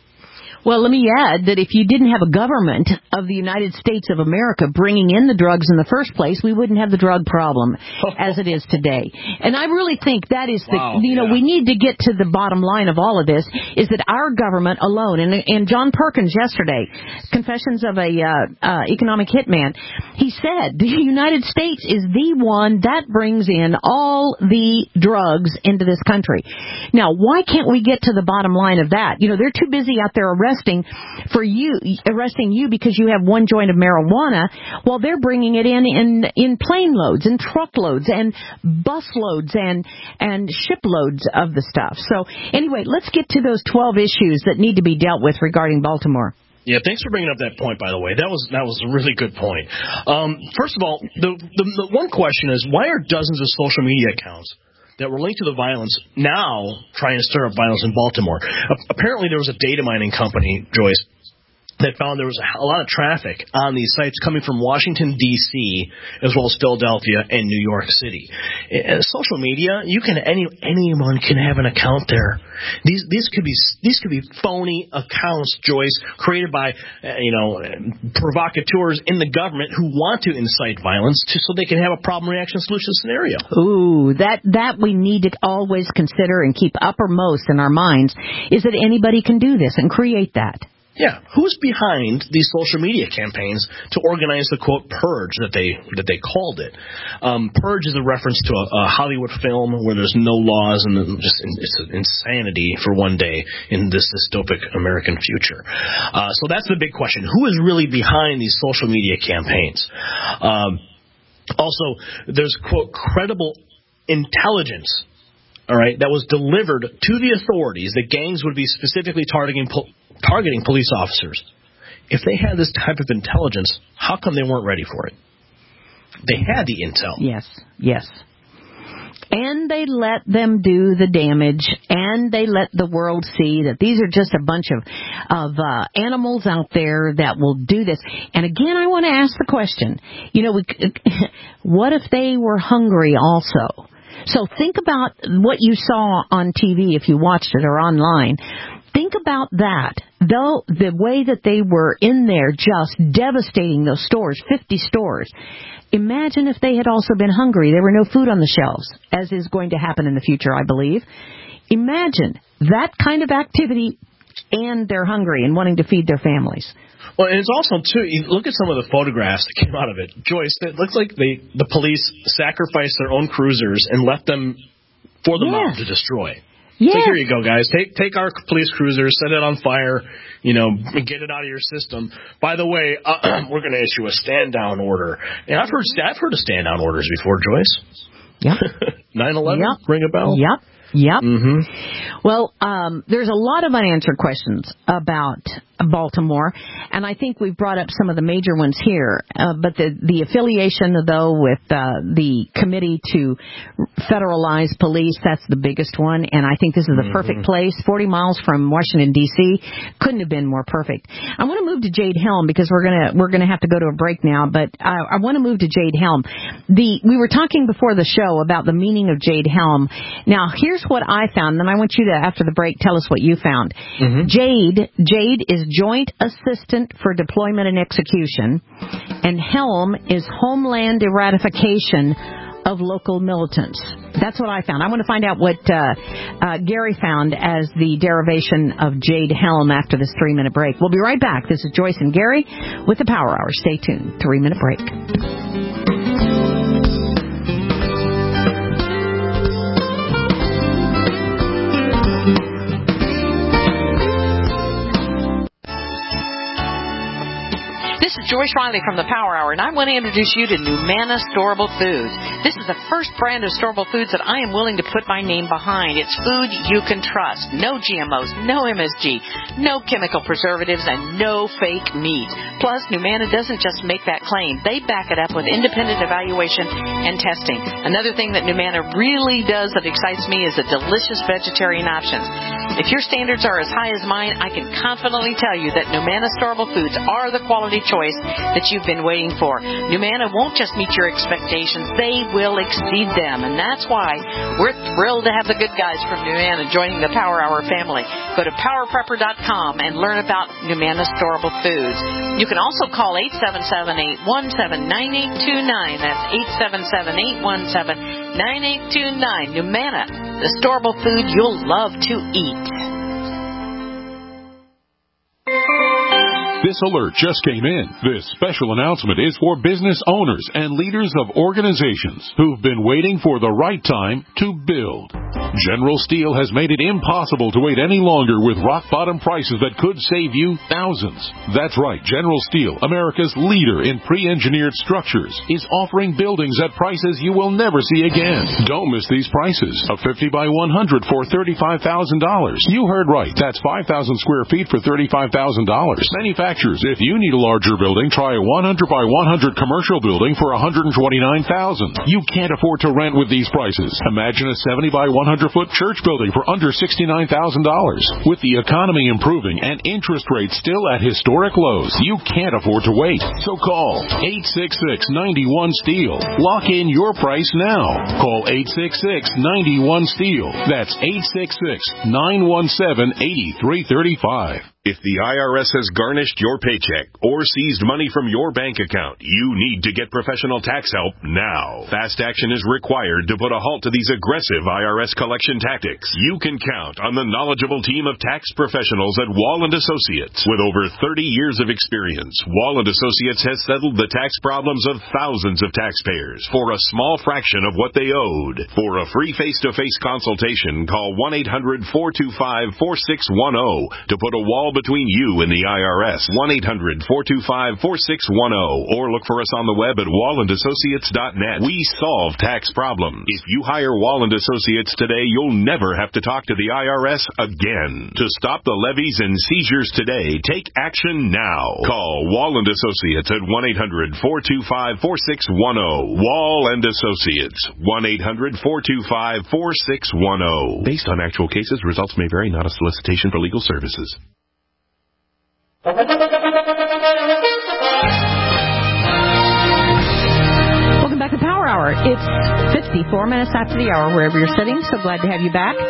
Well, let me add that if you didn't have a government of the United States of America bringing in the drugs in the first place, we wouldn't have the drug problem as it is today. And I really think that is the, wow, you know, yeah. we need to get to the bottom line of all of this, is that our government alone, and, and John Perkins yesterday, Confessions of a uh, uh, Economic Hitman, he said the United States is the one that brings in all the drugs into this country. Now, why can't we get to the bottom line of that? You know, they're too busy out there arresting Arresting for you, arresting you because you have one joint of marijuana, while they're bringing it in in in plane loads and truckloads and bus loads and and shiploads of the stuff. So anyway, let's get to those twelve issues that need to be dealt with regarding Baltimore. Yeah, thanks for bringing up that point, by the way. That was that was a really good point. Um, first of all, the, the the one question is, why are dozens of social media accounts that were linked to the violence now trying to stir up violence in Baltimore? Uh, apparently there was a data mining company, Joyce, that found there was a lot of traffic on these sites coming from Washington, D C, as well as Philadelphia and New York City. Uh, social media, you can any anyone can have an account there. These these could be these could be phony accounts, Joyce, created by uh, you know provocateurs in the government who want to incite violence to, so they can have a problem reaction solution scenario. Ooh, that that we need to always consider and keep uppermost in our minds, is that anybody can do this and create that. Yeah, who's behind these social media campaigns to organize the, quote, purge that they that they called it? Um, purge is a reference to a, a Hollywood film where there's no laws and just it's an insanity for one day in this dystopic American future. Uh, so that's the big question. Who is really behind these social media campaigns? Um, also, there's, quote, credible intelligence, all right, that was delivered to the authorities that gangs would be specifically targeting po- targeting police officers. If they had this type of intelligence, how come they weren't ready for it? They had the intel. Yes, yes. and they let them do the damage, and they let the world see that these are just a bunch of of uh, animals out there that will do this. And again, I want to ask the question, you know, we, what if they were hungry also? So think about what you saw on T V if you watched it or online. Think about that. Though the way that they were in there just devastating those stores, fifty stores. Imagine if they had also been hungry. There were no food on the shelves, as is going to happen in the future, I believe. Imagine that kind of activity, and they're hungry and wanting to feed their families. Well, and it's also, too, you look at some of the photographs that came out of it. Joyce, it looks like they, the police sacrificed their own cruisers and left them for the yes. mob to destroy. Yes. So here you go, guys. Take take our police cruisers, set it on fire, you know, get it out of your system. By the way, uh, we're going to issue a stand-down order. And I've heard I've heard of stand-down orders before, Joyce. Yep. nine eleven, yep. Ring a bell? Yep. Yep. Mm-hmm. Well, um, there's a lot of unanswered questions about Baltimore, and I think we've brought up some of the major ones here. Uh, but the, the affiliation, though, with uh, the Committee to Federalize Police, that's the biggest one, and I think this is the mm-hmm. perfect place. forty miles from Washington, D C Couldn't have been more perfect. I want to move to Jade Helm because we're gonna we're gonna have to go to a break now. But I, I want to move to Jade Helm. The we were talking before the show about the meaning of Jade Helm. Now here's what I found, and I want you to, after the break, tell us what you found. Mm-hmm. Jade Jade is Joint Assistant for Deployment and Execution, and Helm is Homeland Eradication of Local Militants. That's what I found. I want to find out what uh, uh, Gary found as the derivation of Jade Helm after this three-minute break. We'll be right back. This is Joyce and Gary with the Power Hour. Stay tuned. Three-minute break. This is Joyce Riley from the Power Hour, and I want to introduce you to Numana Storable Foods. This is the first brand of storable foods that I am willing to put my name behind. It's food you can trust. No G M Os, no M S G, no chemical preservatives, and no fake meat. Plus, Numana doesn't just make that claim. They back it up with independent evaluation and testing. Another thing that Numana really does that excites me is the delicious vegetarian options. If your standards are as high as mine, I can confidently tell you that Numana Storable Foods are the quality choice that you've been waiting for. Numana won't just meet your expectations, they will exceed them. And that's why we're thrilled to have the good guys from Numana joining the Power Hour family. Go to power prepper dot com and learn about Numana Storable Foods. You can also call eight seven seven, eight one seven, nine eight two nine. That's eight seven seven, eight one seven, nine eight two nine. Numana, the storable food you'll love to eat. This alert just came in. This special announcement is for business owners and leaders of organizations who've been waiting for the right time to build. General Steel has made it impossible to wait any longer with rock-bottom prices that could save you thousands. That's right, General Steel, America's leader in pre-engineered structures, is offering buildings at prices you will never see again. Don't miss these prices. A fifty by one hundred for thirty-five thousand dollars. You heard right. That's five thousand square feet for thirty-five thousand dollars. Manufacturers, if you need a larger building, try a one hundred by one hundred commercial building for one hundred twenty-nine thousand dollars. You can't afford to rent with these prices. Imagine a seventy by one hundred foot church building for under sixty-nine thousand dollars. With the economy improving and interest rates still at historic lows, you can't afford to wait. So call eight six six, nine one, STEEL. Lock in your price now. Call eight six six, nine one, STEEL. That's eight six six, nine one seven, eight three three five. If the I R S has garnished your paycheck or seized money from your bank account, you need to get professional tax help now. Fast action is required to put a halt to these aggressive I R S collection tactics. You can count on the knowledgeable team of tax professionals at Wall and Associates. With over thirty years of experience, Wall and Associates has settled the tax problems of thousands of taxpayers for a small fraction of what they owed. For a free face-to-face consultation, call one eight hundred, four two five, four six one zero to put a wall between you and the I R S. one eight hundred four two five four six one zero or look for us on the web at wall and associates dot net. We solve tax problems. If you hire Wall and Associates today, you'll never have to talk to the I R S again. To stop the levies and seizures today, take action now. Call Wall and Associates at one eight hundred four two five four six one zero. Wall and Associates, one eight hundred four two five four six one zero. Based on actual cases, results may vary, not a solicitation for legal services. Welcome back to Power Hour. It's fifty-four minutes after the hour, wherever you're sitting. So glad to have you back.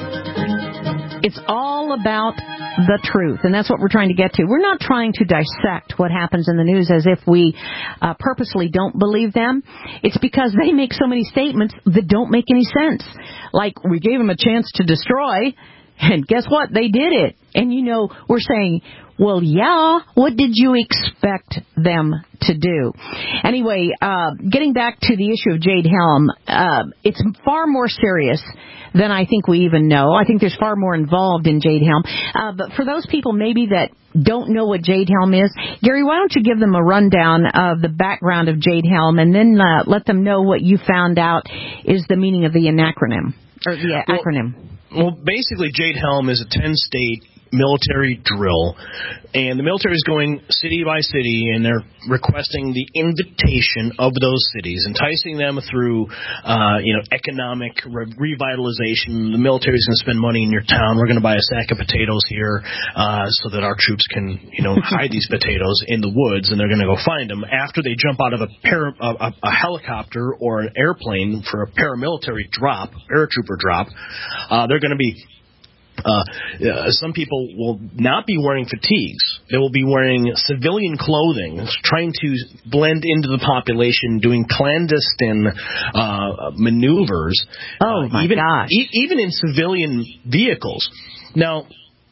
It's all about the truth, and that's what we're trying to get to. We're not trying to dissect what happens in the news as if we uh, purposely don't believe them. It's because they make so many statements that don't make any sense. Like, we gave them a chance to destroy, and guess what? They did it. And, you know, we're saying, well, yeah, what did you expect them to do? Anyway, uh, getting back to the issue of Jade Helm, uh, it's far more serious than I think we even know. I think there's far more involved in Jade Helm. Uh, but for those people maybe that don't know what Jade Helm is, Gary, why don't you give them a rundown of the background of Jade Helm and then uh, let them know what you found out is the meaning of the acronym. Or the well, acronym. Well, basically, Jade Helm is a ten-state military drill, and the military is going city by city, and they're requesting the invitation of those cities, enticing them through, uh, you know, economic re- revitalization. The military is going to spend money in your town. We're going to buy a sack of potatoes here, uh, so that our troops can, you know, hide these potatoes in the woods, and they're going to go find them after they jump out of a, para, a, a helicopter or an airplane for a paramilitary drop, paratrooper drop. Uh, they're going to be Uh, uh, some people will not be wearing fatigues. They will be wearing civilian clothing, trying to blend into the population, doing clandestine uh, maneuvers. Oh, uh, my even, gosh. E- even in civilian vehicles. Now,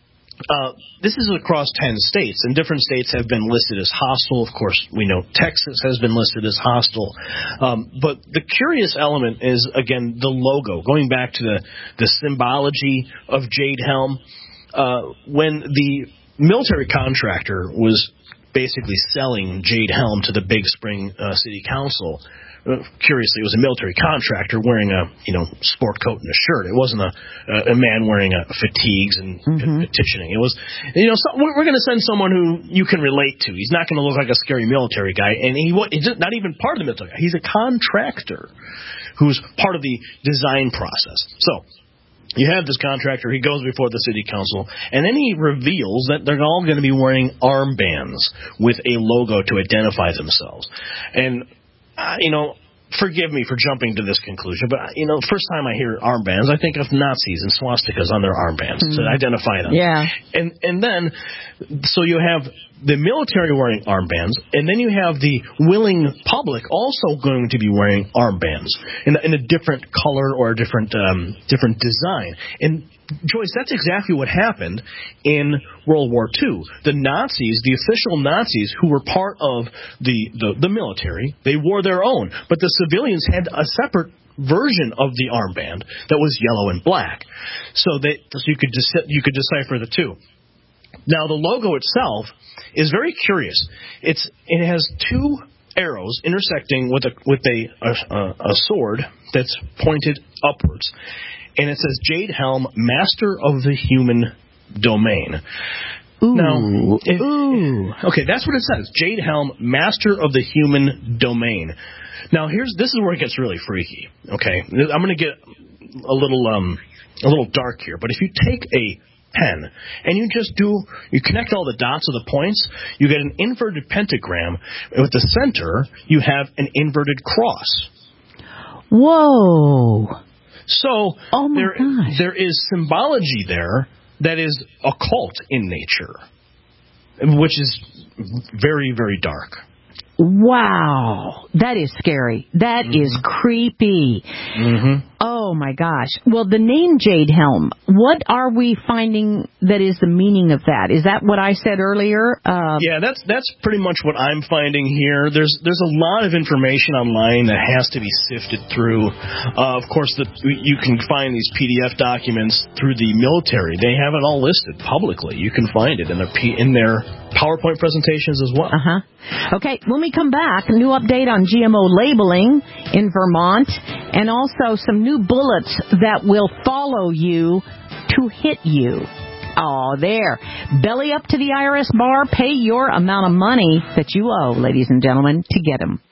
Uh, this is across ten states, and different states have been listed as hostile. Of course, we know Texas has been listed as hostile. Um, but the curious element is, again, the logo. Going back to the, the symbology of Jade Helm, uh, when the military contractor was basically selling Jade Helm to the Big Spring uh, City Council, Uh, curiously, it was a military contractor wearing a, you know, sport coat and a shirt. It wasn't a a man wearing a fatigues and mm-hmm. petitioning. It was, you know, so we're, we're going to send someone who you can relate to. He's not going to look like a scary military guy, and he he's not even part of the military. He's a contractor who's part of the design process. So you have this contractor. He goes before the city council, and then he reveals that they're all going to be wearing armbands with a logo to identify themselves. And Uh, you know, forgive me for jumping to this conclusion, but, you know, first time I hear armbands, I think of Nazis and swastikas on their armbands mm. to identify them. Yeah. And and then, so you have the military wearing armbands, and then you have the willing public also going to be wearing armbands in, in a different color or a different um, different design. And Joyce, that's exactly what happened in World War Two. The Nazis, the official Nazis who were part of the, the, the military, they wore their own. But the civilians had a separate version of the armband that was yellow and black. So that so you could de- you could decipher the two. Now, the logo itself is very curious. It's It has two arrows intersecting with a with a, a, a sword that's pointed upwards. And it says Jade Helm, Master of the Human Domain. Ooh. Now, if, Ooh. Okay, that's what it says. Jade Helm, Master of the Human Domain. Now, here's this is where it gets really freaky. Okay, I'm going to get a little um a little dark here, but if you take a pen and you just do you connect all the dots of the points, you get an inverted pentagram. With the center, you have an inverted cross. Whoa. So oh my there, gosh. there is symbology there that is occult in nature, which is very, very dark. Wow. That is scary. That mm-hmm. is creepy. Mm-hmm. Oh, Oh, my gosh. Well, the name Jade Helm, what are we finding that is the meaning of that? Is that what I said earlier? Uh, yeah, that's that's pretty much what I'm finding here. There's there's a lot of information online that has to be sifted through. Uh, of course, the, you can find these P D F documents through the military. They have it all listed publicly. You can find it in their, P, in their PowerPoint presentations as well. Uh-huh. Okay, when we come back, a new update on G M O labeling in Vermont, and also some new bullets that will follow you to hit you. Oh, there. Belly up to the I R S bar. Pay your amount of money that you owe, ladies and gentlemen, to get them.